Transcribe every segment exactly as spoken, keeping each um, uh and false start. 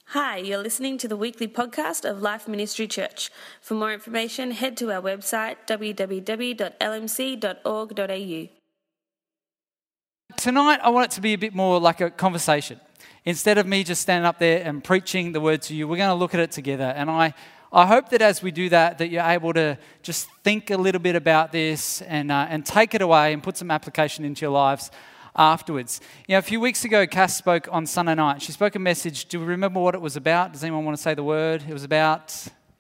Hi, you're listening to the weekly podcast of Life Ministry Church. For more information, head to our website w w w dot l m c dot org dot a u. Tonight, I want it to be a bit more like a conversation. Instead of me just standing up there and preaching the word to you, we're going to look at it together. And I, I hope that as we do that, that you're able to just think a little bit about this and uh, and take it away and put some application into your lives afterwards. You know, a few weeks ago, Cass spoke on Sunday night. She spoke a message. Do we remember what it was about? Does anyone want to say the word? It was about...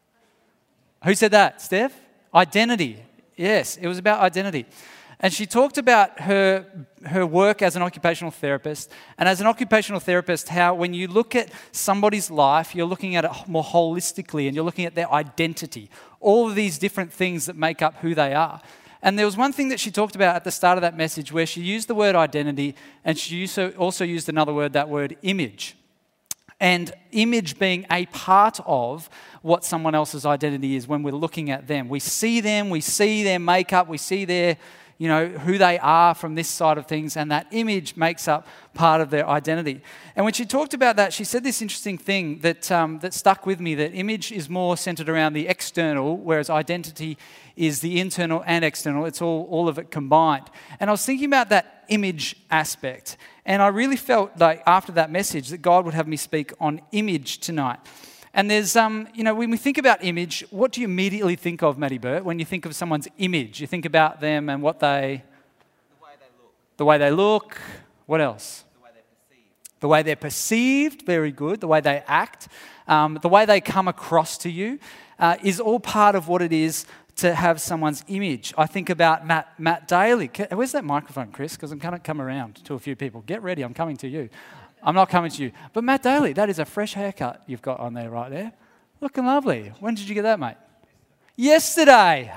Who said that? Steph? Identity. Yes, it was about identity. And she talked about her her work as an occupational therapist. And as an occupational therapist, how when you look at somebody's life, you're looking at it more holistically and you're looking at their identity. All of these different things that make up who they are. And there was one thing that she talked about at the start of that message where she used the word identity and she also used another word, that word image. And image being a part of what someone else's identity is when we're looking at them. We see them, we see their makeup, we see their, you know, who they are from this side of things, and that image makes up part of their identity. And when she talked about that, she said this interesting thing that um, that stuck with me, that image is more centered around the external, whereas identity is the internal and external. It's all, all of it combined. And I was thinking about that image aspect, and I really felt like after that message that God would have me speak on image tonight. And there's, um, you know, when we think about image, what do you immediately think of, Matty Burt, when you think of someone's image? You think about them and what they... The way they look. The way they look. What else? The way they're perceived. The way they're perceived, very good. The way they act. Um, the way they come across to you uh, is all part of what it is to have someone's image. I think about Matt Matt Daly. Where's that microphone, Chris? Because I'm going to come around to a few people. Get ready, I'm coming to you. I'm not coming to you. But Matt Daly, that is a fresh haircut you've got on there right there. Looking lovely. When did you get that, mate? Yesterday.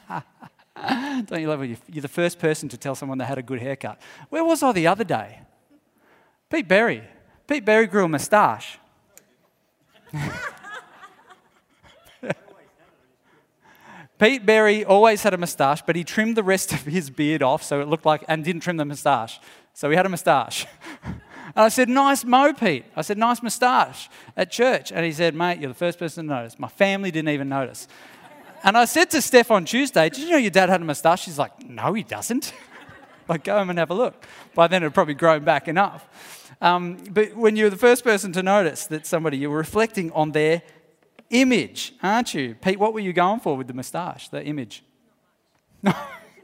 Don't you love it? You're the first person to tell someone they had a good haircut. Where was I the other day? Pete Berry. Pete Berry grew a moustache. Pete Berry always had a moustache, but he trimmed the rest of his beard off so it looked like, and didn't trim the moustache. So he had a moustache. And I said, nice mo, Pete. I said, nice moustache at church. And he said, mate, you're the first person to notice. My family didn't even notice. And I said to Steph on Tuesday, did you know your dad had a moustache? She's like, no, he doesn't. Like, go home and have a look. By then, it had probably grown back enough. Um, but when you're the first person to notice that somebody, you're reflecting on their image, aren't you? Pete, what were you going for with the moustache, the image? No.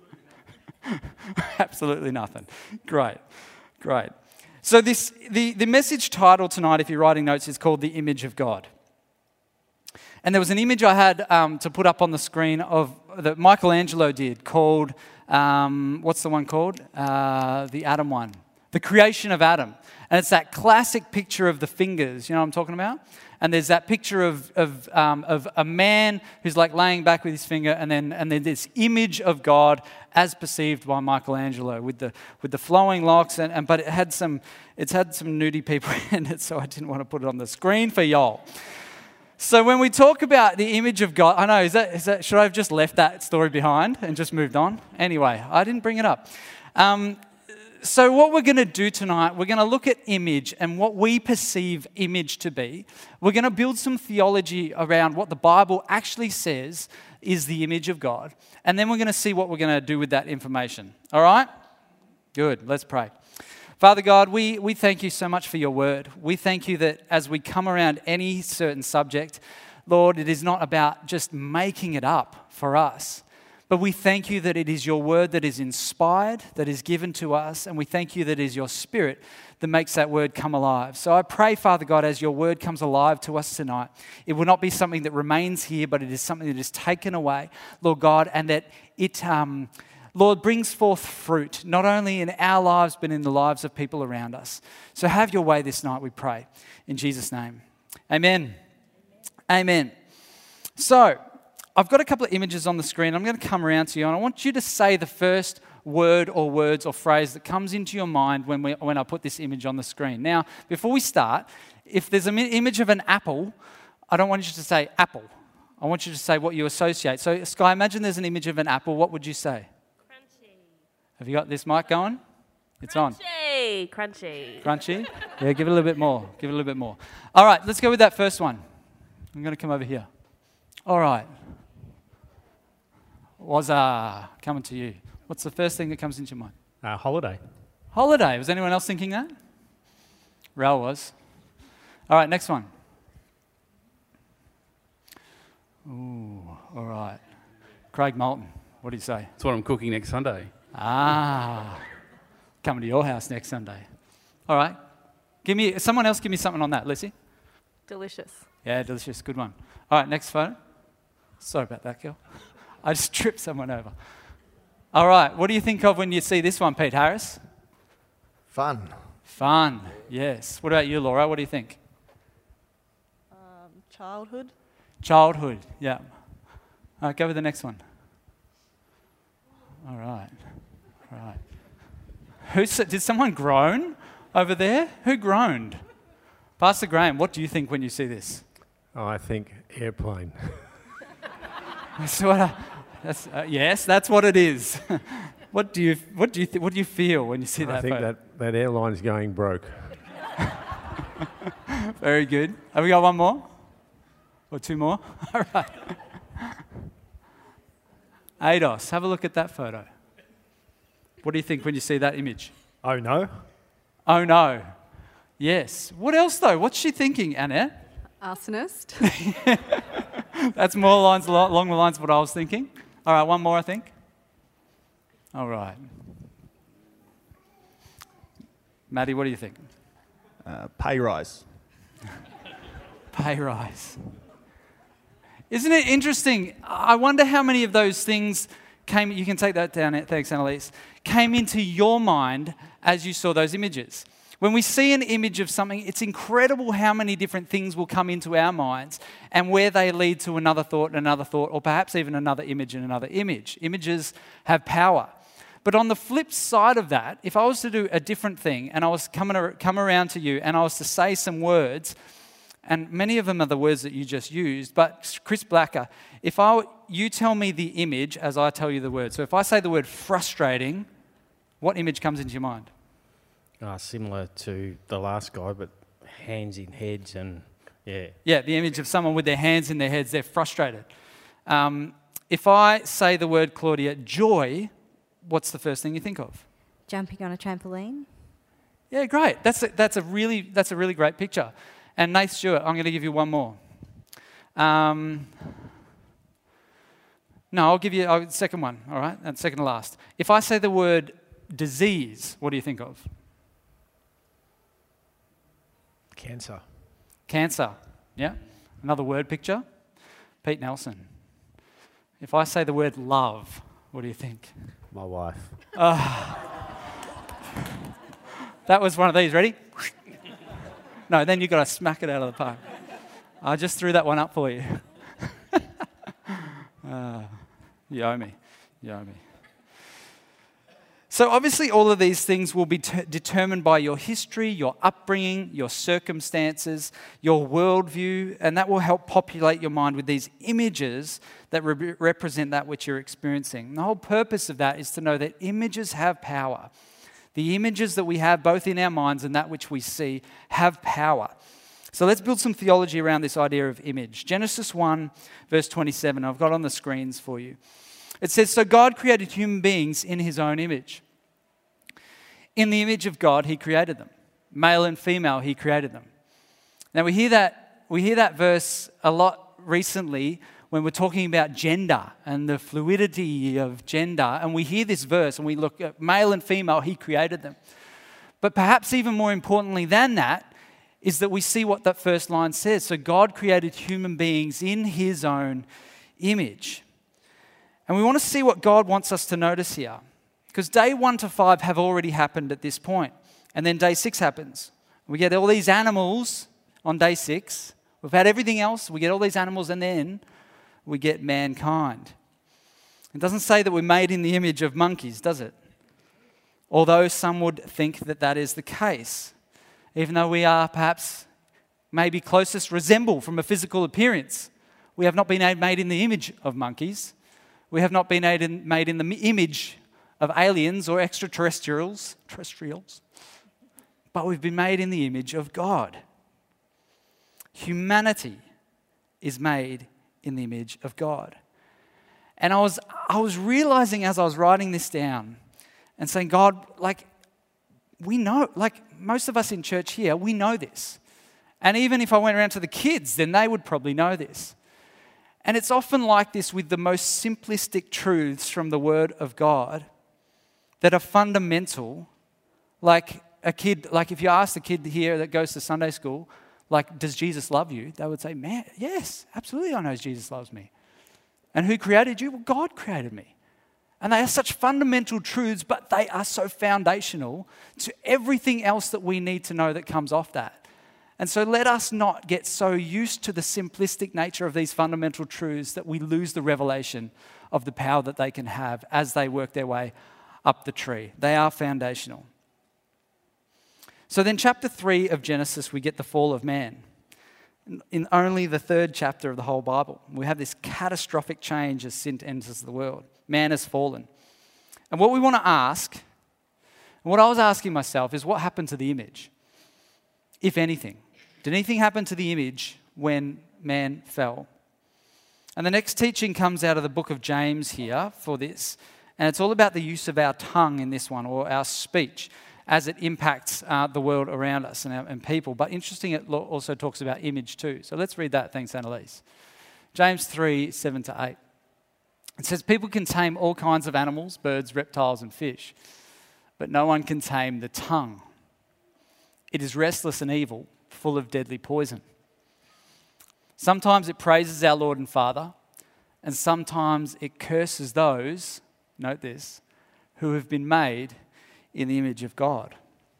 Absolutely nothing. Great, great. So this the, the message title tonight, if you're writing notes, is called The Image of God. And there was an image I had um, to put up on the screen of that Michelangelo did called, um, what's the one called? Uh, the Adam one. The creation of Adam. And it's that classic picture of the fingers, you know what I'm talking about? And there's that picture of of, um, of a man who's like laying back with his finger, and then and then this image of God as perceived by Michelangelo with the with the flowing locks, and, and but it had some it's had some nudie people in it, so I didn't want to put it on the screen for y'all. So when we talk about the image of God, I know is that is that should I have just left that story behind and just moved on? Anyway, I didn't bring it up. Um, So what we're going to do tonight, we're going to look at image and what we perceive image to be. We're going to build some theology around what the Bible actually says is the image of God. And then we're going to see what we're going to do with that information. All right? Good. Let's pray. Father God, we, we thank you so much for your word. We thank you that as we come around any certain subject, Lord, it is not about just making it up for us. But we thank you that it is your word that is inspired, that is given to us, and we thank you that it is your spirit that makes that word come alive. So I pray, Father God, as your word comes alive to us tonight, it will not be something that remains here, but it is something that is taken away, Lord God, and that it, um, Lord, brings forth fruit, not only in our lives, but in the lives of people around us. So have your way this night, we pray. In Jesus' name. Amen. Amen. So, I've got a couple of images on the screen. I'm going to come around to you, and I want you to say the first word or words or phrase that comes into your mind when we, when I put this image on the screen. Now, before we start, if there's an image of an apple, I don't want you to say apple. I want you to say what you associate. So, Sky, imagine there's an image of an apple. What would you say? Crunchy. Have you got this mic going? It's Crunchy. on. Crunchy, crunchy. Crunchy? Yeah, give it a little bit more. Give it a little bit more. All right, let's go with that first one. I'm going to come over here. All right. Wazza, coming to you. What's the first thing that comes into your mind? Uh, holiday. Holiday. Was anyone else thinking that? Raoul was. All right, next one. Ooh, all right. Craig Moulton, what do you say? That's what I'm cooking next Sunday. Ah, coming to your house next Sunday. All right. Give me, someone else give me something on that, Lizzie. Delicious. Yeah, delicious, good one. All right, next photo. Sorry about that, girl. I just tripped someone over. All right, what do you think of when you see this one, Pete Harris? Fun. Fun, yes. What about you, Laura? What do you think? Um, childhood. Childhood, yeah. All right, go with the next one. All right, all right. Who, did someone groan over there? Who groaned? Pastor Graham, what do you think when you see this? Oh, I think airplane. That's what I, that's, uh, yes, that's what it is. What do you what do you th- what do you feel when you see that? I think photo? that, that airline's going broke. Very good. Have we got one more? Or two more? All right. Ados, have a look at that photo. What do you think when you see that image? Oh, no? Oh no. Yes. What else though? What's she thinking, Annette? Arsonist. That's more lines along the lines of what I was thinking. All right, one more, I think. All right. Maddie, what do you think? Uh, pay rise. Pay rise. Isn't it interesting? I wonder how many of those things came, you can take that down, thanks Annalise, came into your mind as you saw those images. When we see an image of something, it's incredible how many different things will come into our minds and where they lead to another thought and another thought, or perhaps even another image and another image. Images have power. But on the flip side of that, if I was to do a different thing and I was coming ar- come around to you and I was to say some words, and many of them are the words that you just used, but Chris Blacker, if I, you tell me the image as I tell you the word. So if I say the word frustrating, what image comes into your mind? Uh, similar to the last guy, but hands in heads and, yeah. Yeah, the image of someone with their hands in their heads, they're frustrated. Um, if I say the word, Claudia, joy, what's the first thing you think of? Jumping on a trampoline. Yeah, great. That's a, that's a really that's a really great picture. And Nath Stewart, I'm going to give you one more. Um, no, I'll give you a second one, all right? And second to last. If I say the word disease, what do you think of? Cancer. Cancer, yeah? Another word picture? Pete Nelson. If I say the word love, what do you think? My wife. Uh, that was one of these. Ready? No, then you've got to smack it out of the park. I just threw that one up for you. uh, you owe me. You owe me. So obviously all of these things will be t- determined by your history, your upbringing, your circumstances, your worldview, and that will help populate your mind with these images that re- represent that which you're experiencing. And the whole purpose of that is to know that images have power. The images that we have both in our minds and that which we see have power. So let's build some theology around this idea of image. Genesis one, verse twenty-seven, I've got on the screens for you. It says, so God created human beings in his own image. In the image of God, he created them. Male and female, he created them. Now we hear that, we hear that verse a lot recently when we're talking about gender and the fluidity of gender. And we hear this verse and we look at male and female, he created them. But perhaps even more importantly than that is that we see what that first line says. So God created human beings in his own image. And we want to see what God wants us to notice here. Because day one to five have already happened at this point. And then day six happens. We get all these animals on day six. We've had everything else. We get all these animals and then we get mankind. It doesn't say that we're made in the image of monkeys, does it? Although some would think that that is the case. Even though we are perhaps maybe closest resemble from a physical appearance. We have not been made in the image of monkeys. We have not been made in, made in the image of aliens or extraterrestrials. Terrestrials. but we've been made in the image of God. Humanity is made in the image of God. And I was, I was realizing as I was writing this down and saying, God, like, we know, like most of us in church here, we know this. And even if I went around to the kids, then they would probably know this. And it's often like this with the most simplistic truths from the Word of God that are fundamental. Like a kid, like if you ask a kid here that goes to Sunday school, like, does Jesus love you? They would say, man, yes, absolutely I know Jesus loves me. And who created you? Well, God created me. And they are such fundamental truths, but they are so foundational to everything else that we need to know that comes off that. And so let us not get so used to the simplistic nature of these fundamental truths that we lose the revelation of the power that they can have as they work their way up the tree. They are foundational. So then chapter three of Genesis, we get the fall of man. In only the third chapter of the whole Bible, we have this catastrophic change as sin enters the world. Man has fallen. And what we want to ask, and what I was asking myself, is what happened to the image, if anything? Did anything happen to the image when man fell? And the next teaching comes out of the book of James here for this, and it's all about the use of our tongue in this one, or our speech, as it impacts uh, the world around us and, our, and people. But interesting, it lo- also talks about image too. So let's read that. Thanks, Annalise. James three, seven to eight. It says, people can tame all kinds of animals, birds, reptiles, and fish, but no one can tame the tongue. It is restless and evil, full of deadly poison. Sometimes it praises our Lord and Father, and sometimes it curses those, note this, who have been made in the image of God.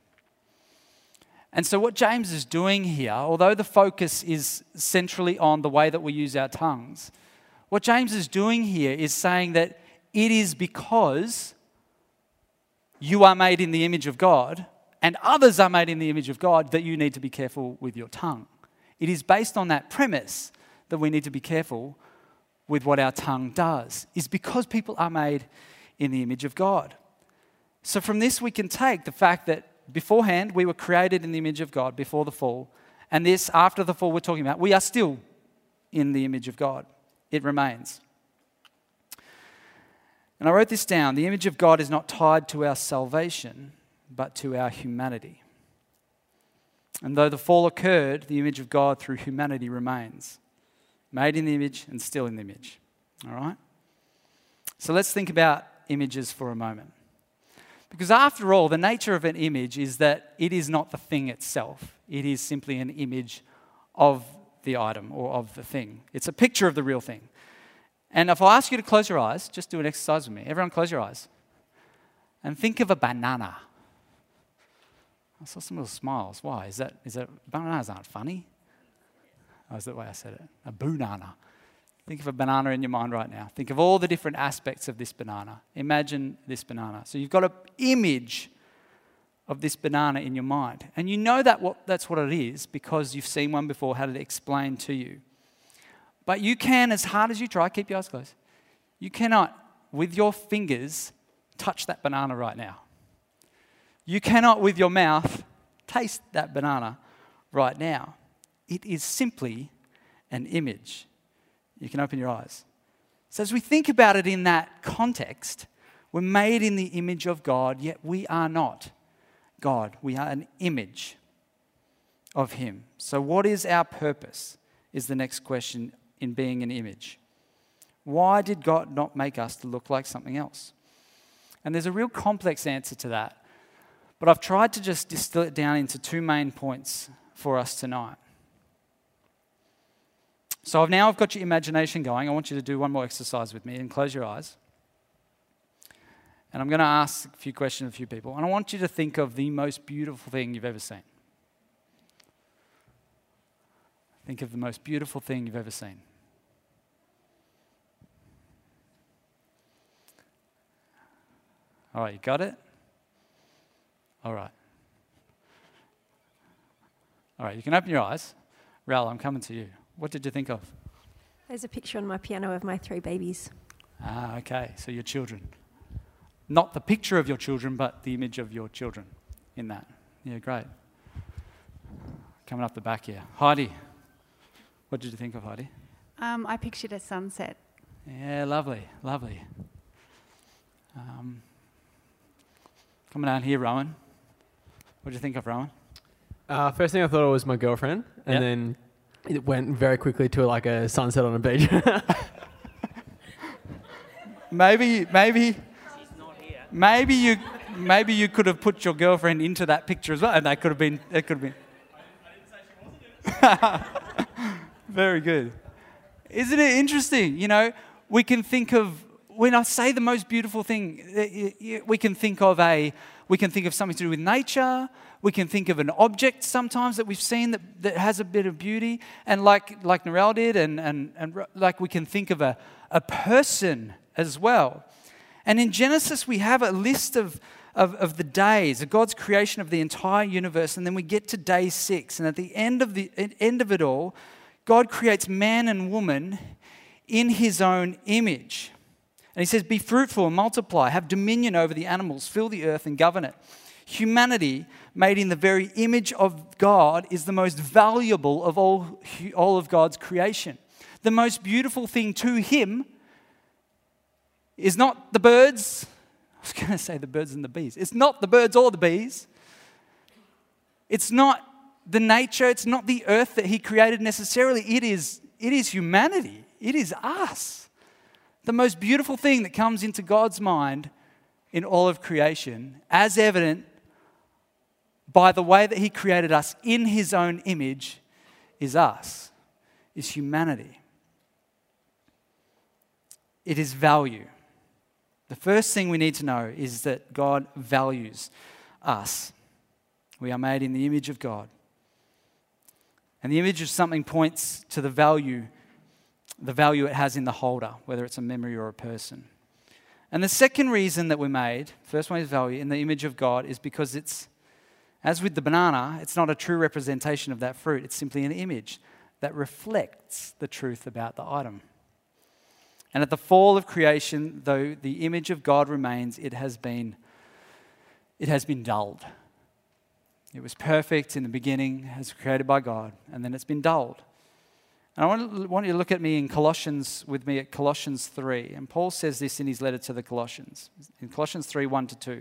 And so what James is doing here, although the focus is centrally on the way that we use our tongues, what James is doing here is saying that it is because you are made in the image of God and others are made in the image of God that you need to be careful with your tongue. It is based on that premise that we need to be careful with what our tongue does, is because people are made in the image of God. So from this we can take the fact that beforehand we were created in the image of God before the fall, and this after the fall we're talking about, we are still in the image of God. It remains. And I wrote this down. The image of God is not tied to our salvation, but to our humanity. And though the fall occurred, the image of God through humanity remains. Made in the image and still in the image. All right? So let's think about images for a moment. Because after all, the nature of an image is that it is not the thing itself. It is simply an image of the item or of the thing. It's a picture of the real thing. And if I ask you to close your eyes, just do an exercise with me. Everyone close your eyes. And think of a banana. I saw some little smiles. Why? Is that, is that, bananas aren't funny? Oh, is that the way I said it? A banana. Think of a banana in your mind right now. Think of all the different aspects of this banana. Imagine this banana. So you've got an image of this banana in your mind. And you know that what, that's what it is because you've seen one before, had it explained to you. But you can, as hard as you try, keep your eyes closed, you cannot, with your fingers, touch that banana right now. You cannot, with your mouth, taste that banana right now. It is simply an image. You can open your eyes. So as we think about it in that context, we're made in the image of God, yet we are not God. We are an image of Him. So what is our purpose, is the next question in being an image. Why did God not make us to look like something else? And there's a real complex answer to that. But I've tried to just distill it down into two main points for us tonight. So I've now I've got your imagination going. I want you to do one more exercise with me and close your eyes. And I'm going to ask a few questions of a few people. And I want you to think of the most beautiful thing you've ever seen. Think of the most beautiful thing you've ever seen. All right, you got it? All right. All right, you can open your eyes. Raul, I'm coming to you. What did you think of? There's a picture on my piano of my three babies. Ah, okay, so your children. Not the picture of your children, but the image of your children in that. Yeah, great. Coming up the back here. Heidi, what did you think of, Heidi? Um, I pictured a sunset. Yeah, lovely, lovely. Um, coming down here, Rowan. What did you think of, Rowan? Uh, first thing I thought it was my girlfriend, and Yep. then it went very quickly to like a sunset on a beach. Maybe, maybe, maybe you, maybe you could have put your girlfriend into that picture as well, and that could have been, it could have been. Very good. Isn't it interesting? You know, we can think of, when I say the most beautiful thing, we can think of a, we can think of something to do with nature. We can think of an object sometimes that we've seen that, that has a bit of beauty. And like like Narelle did, and, and, and like we can think of a, a person as well. And in Genesis, we have a list of, of, of the days, of God's creation of the entire universe. And then we get to day six. And at the end of the end of it all, God creates man and woman in his own image. And he says, be fruitful and multiply, have dominion over the animals, fill the earth and govern it. Humanity, made in the very image of God, is the most valuable of all, all of God's creation. The most beautiful thing to him is not the birds. I was going to say the birds and the bees. It's not the birds or the bees. It's not the nature. It's not the earth that he created necessarily. It is, it is humanity. It is us. The most beautiful thing that comes into God's mind in all of creation, as evident by the way that he created us in his own image, is us, is humanity. It is value. The first thing we need to know is that God values us. We are made in the image of God. And the image of something points to the value, the value it has in the holder, whether it's a memory or a person. And the second reason that we're made, first one is value, in the image of God, is because it's, as with the banana, it's not a true representation of that fruit. It's simply an image that reflects the truth about the item. And at the fall of creation, though the image of God remains, it has been, it has been dulled. It was perfect in the beginning, as created by God, and then it's been dulled. And I want, want you to look at me in Colossians, with me at Colossians three. And Paul says this in his letter to the Colossians, in Colossians three, one to two.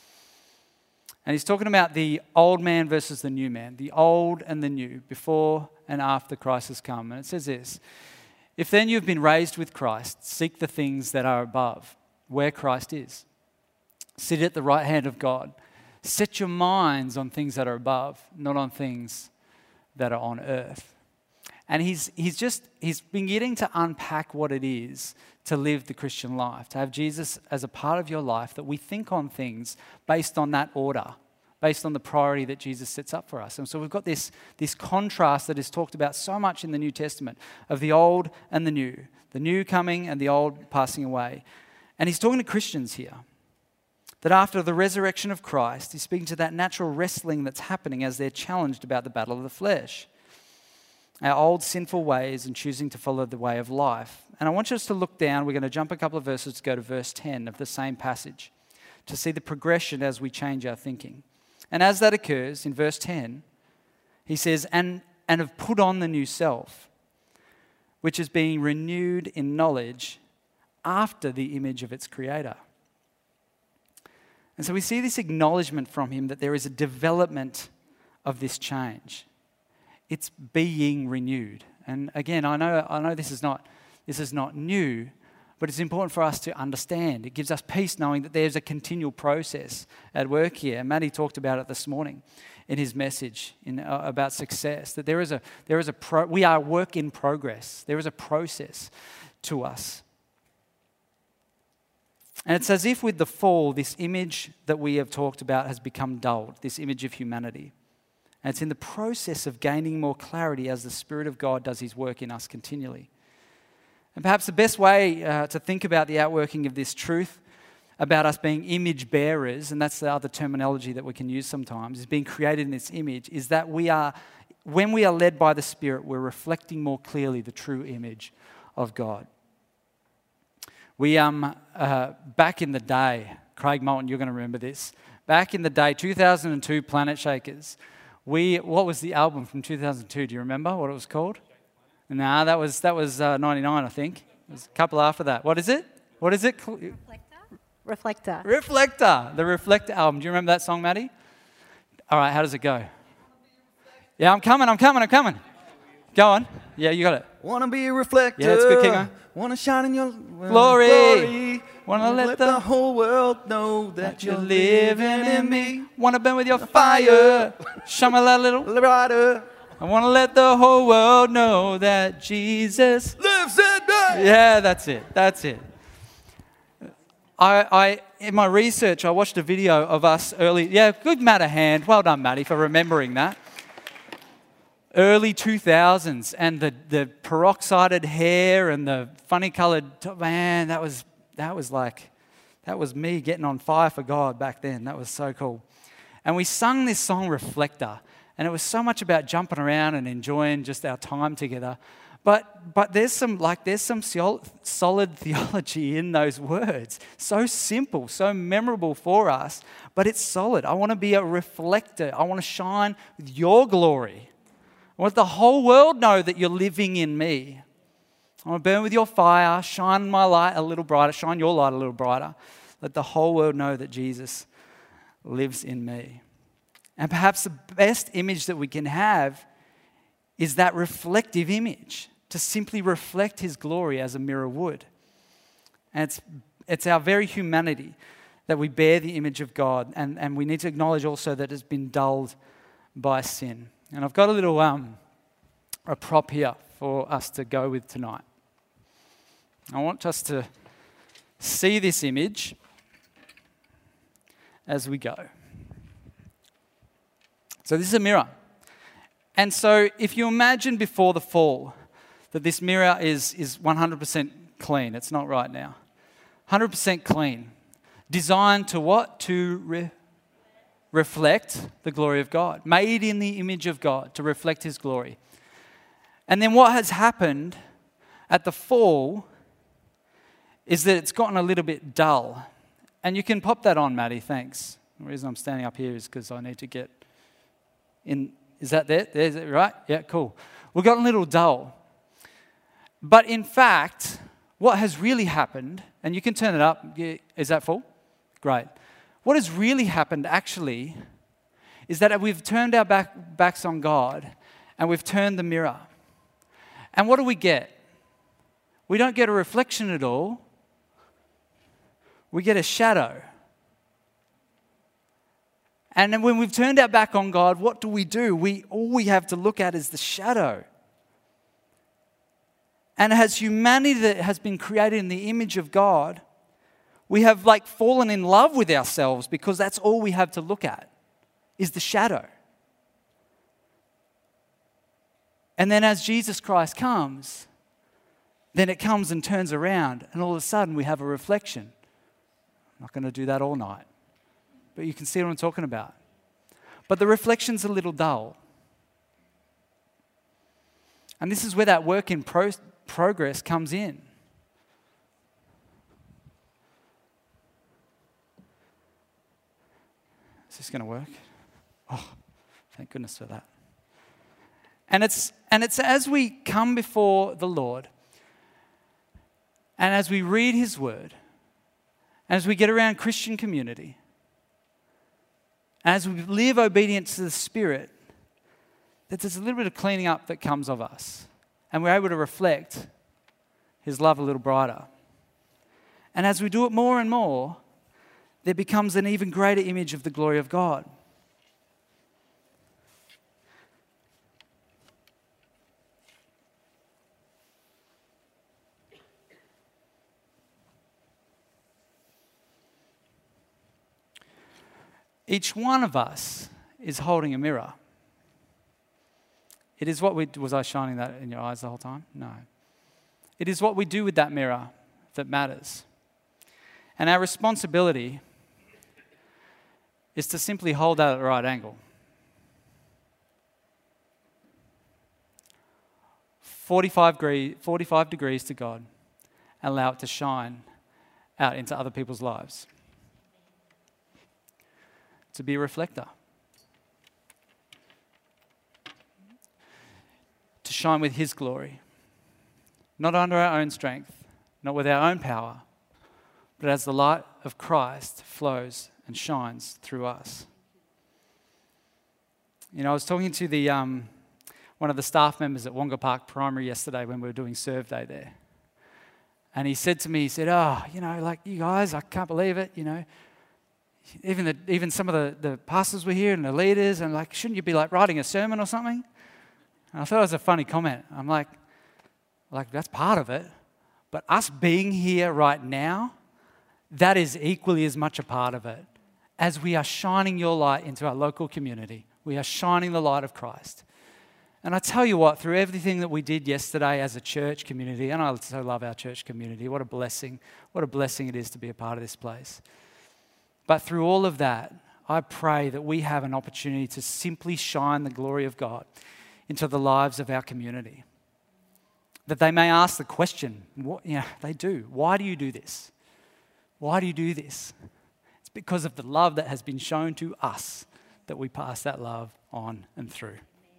And he's talking about the old man versus the new man, the old and the new, before and after Christ has come. And it says this, if then you've been raised with Christ, seek the things that are above, where Christ is. Sit at the right hand of God. Set your minds on things that are above, not on things that are on earth. And he's he's just, he's been getting to unpack what it is to live the Christian life, to have Jesus as a part of your life, that we think on things based on that order, based on the priority that Jesus sets up for us. And so we've got this, this contrast that is talked about so much in the New Testament of the old and the new, the new coming and the old passing away. And he's talking to Christians here, that after the resurrection of Christ, he's speaking to that natural wrestling that's happening as they're challenged about the battle of the flesh, our old sinful ways and choosing to follow the way of life. And I want us to look down. We're going to jump a couple of verses to go to verse ten of the same passage to see the progression as we change our thinking. And as that occurs, in verse ten, he says, and, and have put on the new self, which is being renewed in knowledge after the image of its creator. And so we see this acknowledgement from him that there is a development of this change. It's being renewed. And again, I know I know this is not this is not new, but it's important for us to understand. It gives us peace knowing that there's a continual process at work here. And Matty talked about it this morning in his message in, uh, about success. That there is a there is a pro, we are work in progress. There is a process to us. And it's as if with the fall, this image that we have talked about has become dulled, this image of humanity. And it's in the process of gaining more clarity as the Spirit of God does his work in us continually. And perhaps the best way uh, to think about the outworking of this truth about us being image bearers, and that's the other terminology that we can use sometimes, is being created in this image, is that we are, when we are led by the Spirit, we're reflecting more clearly the true image of God. We, um, uh, back in the day, Craig Moulton, you're going to remember this, back in the day, two thousand two Planet Shakers, We, what was the album from two thousand two? Do you remember what it was called? Nah, that was, that was uh, ninety-nine, I think. It was a couple after that. What is it? What is it? Reflector. Reflector. The Reflector album. Do you remember that song, Maddie? All right, how does it go? Yeah, I'm coming, I'm coming, I'm coming. Go on. Yeah, you got it. Wanna be a reflector. Yeah, it's good, keep going. Wanna shine in your Glory. glory. Wanna let, let the, the whole world know that, that you're you're living in me. Wanna burn with your fire. Shine my light a little. Brighter. I wanna let the whole world know that Jesus Lives in me. Yeah, that's it. That's it. I, I, in my research, I watched a video of us early. Yeah, good Matter hand. Well done, Matty, for remembering that. Early two thousands, and the, the peroxided hair and the funny coloured top. Man, that was that was like that was me getting on fire for God back then. That was so cool. And we sung this song, Reflector, and it was so much about jumping around and enjoying just our time together. But but there's some like there's some solid theology in those words. So simple, so memorable for us, but it's solid. I want to be a reflector. I want to shine with your glory. I want the whole world know that you're living in me. I want to burn with your fire, shine my light a little brighter, shine your light a little brighter. Let the whole world know that Jesus lives in me. And perhaps the best image that we can have is that reflective image, to simply reflect his glory as a mirror would. And it's, it's our very humanity that we bear the image of God, and, and we need to acknowledge also that it's been dulled by sin. And I've got a little um, a prop here for us to go with tonight. I want us to see this image as we go. So this is a mirror. And so if you imagine before the fall that this mirror is, is one hundred percent clean, it's not right now. one hundred percent clean. Designed to what? To re- reflect the glory of God. Made in the image of God to reflect his glory. And then what has happened at the fall is that it's gotten a little bit dull. And you can pop that on, Maddie, thanks. The reason I'm standing up here is because I need to get in. Is that there? There's it, right? Yeah, cool. We've gotten a little dull. But in fact, what has really happened, and you can turn it up. Is that full? Great. What has really happened actually is that we've turned our back, backs on God and we've turned the mirror. And what do we get? We don't get a reflection at all. We get a shadow. And then when we've turned our back on God, what do we do? We all we have to look at is the shadow. And as humanity that has been created in the image of God, we have like fallen in love with ourselves because that's all we have to look at is the shadow. And then as Jesus Christ comes, then it comes and turns around and all of a sudden we have a reflection. I'm not going to do that all night. But you can see what I'm talking about. But the reflection's a little dull. And this is where that work in pro- progress comes in. Is this going to work? Oh, thank goodness for that. And it's and it's as we come before the Lord and as we read his word and as we get around Christian community, as we live obedient to the Spirit, that there's a little bit of cleaning up that comes of us. And we're able to reflect his love a little brighter. And as we do it more and more, there becomes an even greater image of the glory of God. Each one of us is holding a mirror. It is what we... Was I shining that in your eyes the whole time? No. It is what we do with that mirror that matters. And our responsibility is to simply hold that at the right angle. forty-five, degree, forty-five degrees to God and allow it to shine out into other people's lives. To be a reflector. shine with His glory, not under our own strength, not with our own power, but as the light of Christ flows and shines through us. You know, I was talking to the um, one of the staff members at Wonga Park Primary yesterday when we were doing Serve Day there. And he said to me, he said, oh, you know, like you guys, I can't believe it, you know. Even the, even some of the, the pastors were here and the leaders, and like, shouldn't you be like writing a sermon or something? And I thought it was a funny comment. I'm like, like that's part of it. But us being here right now, that is equally as much a part of it. As we are shining your light into our local community, we are shining the light of Christ. And I tell you what, through everything that we did yesterday as a church community, and I so love our church community, what a blessing, what a blessing it is to be a part of this place. But through all of that, I pray that we have an opportunity to simply shine the glory of God into the lives of our community. That they may ask the question, what, you know, they do, why do you do this? Why do you do this? It's because of the love that has been shown to us that we pass that love on and through.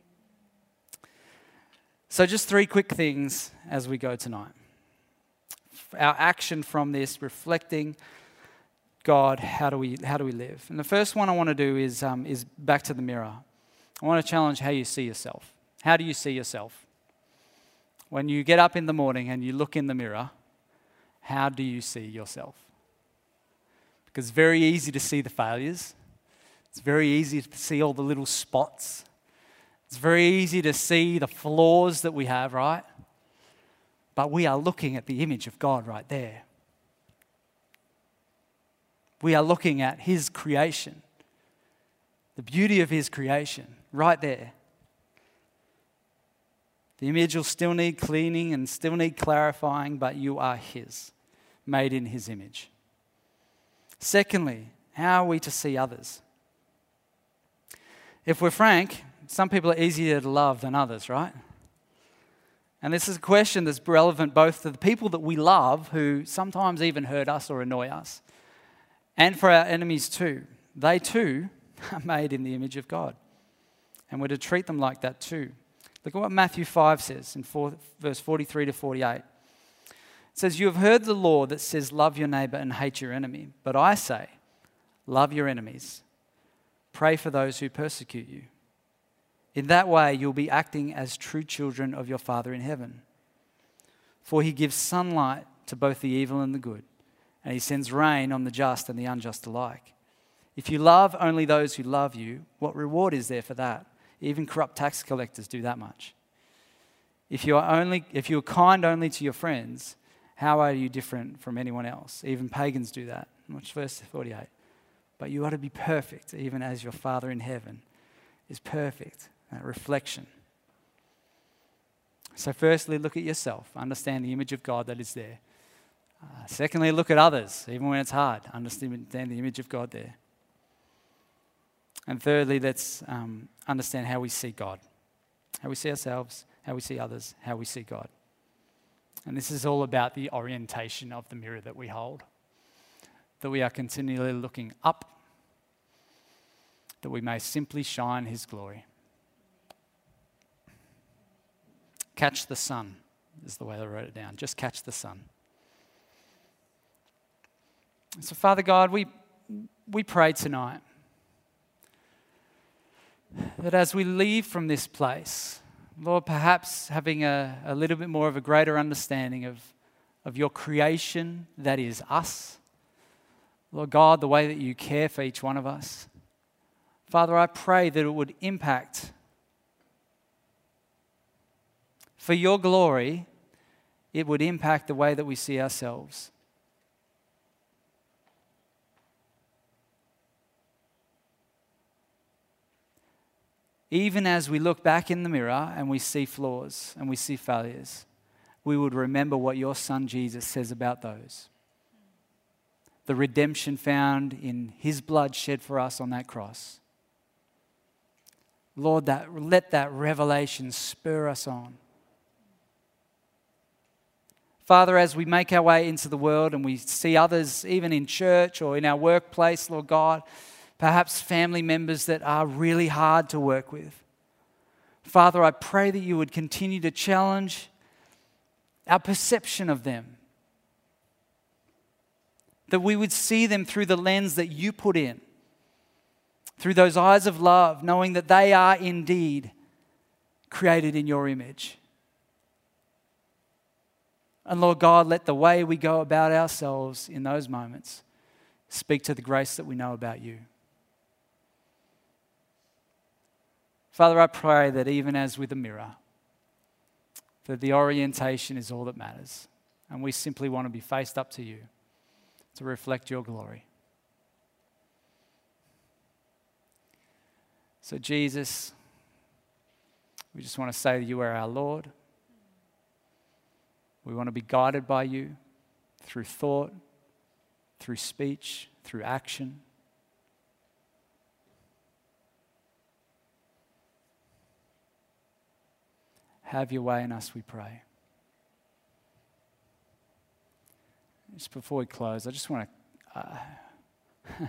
So just three quick things as we go tonight. Our action from this, reflecting God, how do we how do we live? And the first one I want to do is um, is back to the mirror. I want to challenge how you see yourself. How do you see yourself? When you get up in the morning and you look in the mirror, how do you see yourself? Because it's very easy to see the failures. It's very easy to see all the little spots. It's very easy to see the flaws that we have, right? But we are looking at the image of God right there. We are looking at His creation, the beauty of His creation right there. The image will still need cleaning and still need clarifying, but you are His, made in His image. Secondly, how are we to see others? If we're frank, some people are easier to love than others, right? And this is a question that's relevant both to the people that we love, who sometimes even hurt us or annoy us, and for our enemies too. They too are made in the image of God. And we're to treat them like that too. Look at what Matthew five says in four, verse forty-three to forty-eight. It says, you have heard the law that says, love your neighbor and hate your enemy. But I say, love your enemies. Pray for those who persecute you. In that way, you'll be acting as true children of your Father in heaven. For He gives sunlight to both the evil and the good, and He sends rain on the just and the unjust alike. If you love only those who love you, what reward is there for that? Even corrupt tax collectors do that much. If you are only, if you are kind only to your friends, how are you different from anyone else? Even pagans do that. Watch verse forty-eight. But you ought to be perfect, even as your Father in heaven is perfect. That reflection. So firstly, look at yourself. Understand the image of God that is there. Uh, secondly, look at others, even when it's hard. Understand the image of God there. And thirdly, let's um, understand how we see God. How we see ourselves, how we see others, how we see God. And this is all about the orientation of the mirror that we hold. That we are continually looking up, that we may simply shine His glory. Catch the sun is the way I wrote it down. Just catch the sun. So Father God, we we pray tonight that as we leave from this place, Lord, perhaps having a, a little bit more of a greater understanding of, of your creation that is us. Lord God, the way that you care for each one of us. Father, I pray that it would impact for your glory, it would impact the way that we see ourselves. Even as we look back in the mirror and we see flaws and we see failures, we would remember what your Son Jesus says about those. The redemption found in His blood shed for us on that cross. Lord, that, let that revelation spur us on. Father, as we make our way into the world and we see others, even in church or in our workplace, Lord God, perhaps family members that are really hard to work with. Father, I pray that you would continue to challenge our perception of them. That we would see them through the lens that you put in, through those eyes of love, knowing that they are indeed created in your image. And Lord God, let the way we go about ourselves in those moments speak to the grace that we know about you. Father, I pray that even as with a mirror, that the orientation is all that matters. And we simply want to be faced up to you to reflect your glory. So Jesus, we just want to say that you are our Lord. We want to be guided by you through thought, through speech, through action. Have your way in us, we pray. Just before we close, I just want to... Uh,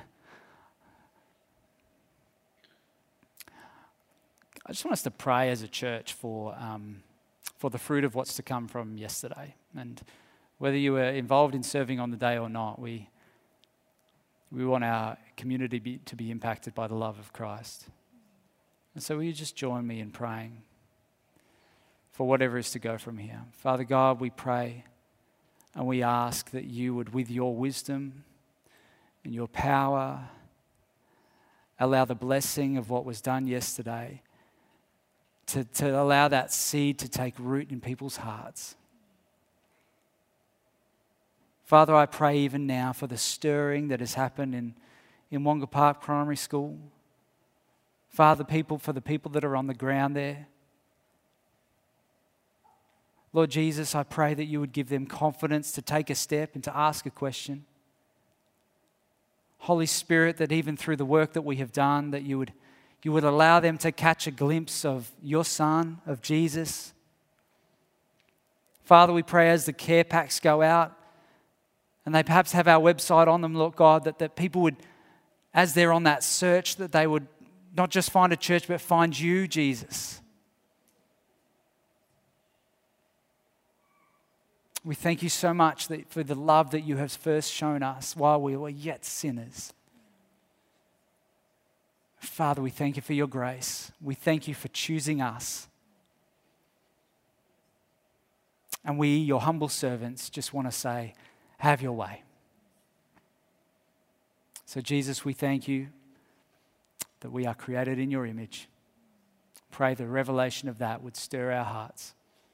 I just want us to pray as a church for um, for the fruit of what's to come from yesterday. And whether you were involved in serving on the day or not, we we want our community be, to be impacted by the love of Christ. And so will you just join me in praying for whatever is to go from here. Father God, we pray and we ask that you would, with your wisdom and your power, allow the blessing of what was done yesterday to, to allow that seed to take root in people's hearts. Father, I pray even now for the stirring that has happened in, in Wonga Park Primary School. Father, people for the people that are on the ground there. Lord Jesus, I pray that you would give them confidence to take a step and to ask a question. Holy Spirit, that even through the work that we have done, that you would, you would allow them to catch a glimpse of your Son, of Jesus. Father, we pray as the care packs go out, and they perhaps have our website on them, Lord God, that, that people would, as they're on that search, that they would not just find a church, but find you, Jesus. We thank you so much that for the love that you have first shown us while we were yet sinners. Father, we thank you for your grace. We thank you for choosing us. And we, your humble servants, just want to say, have your way. So Jesus, we thank you that we are created in your image. Pray the revelation of that would stir our hearts.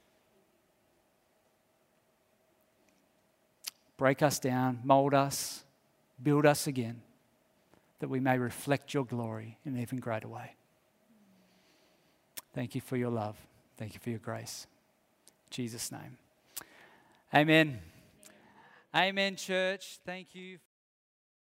Break us down, mold us, build us again, that we may reflect your glory in an even greater way. Thank you for your love. Thank you for your grace. In Jesus' name. Amen. Amen, church. Thank you.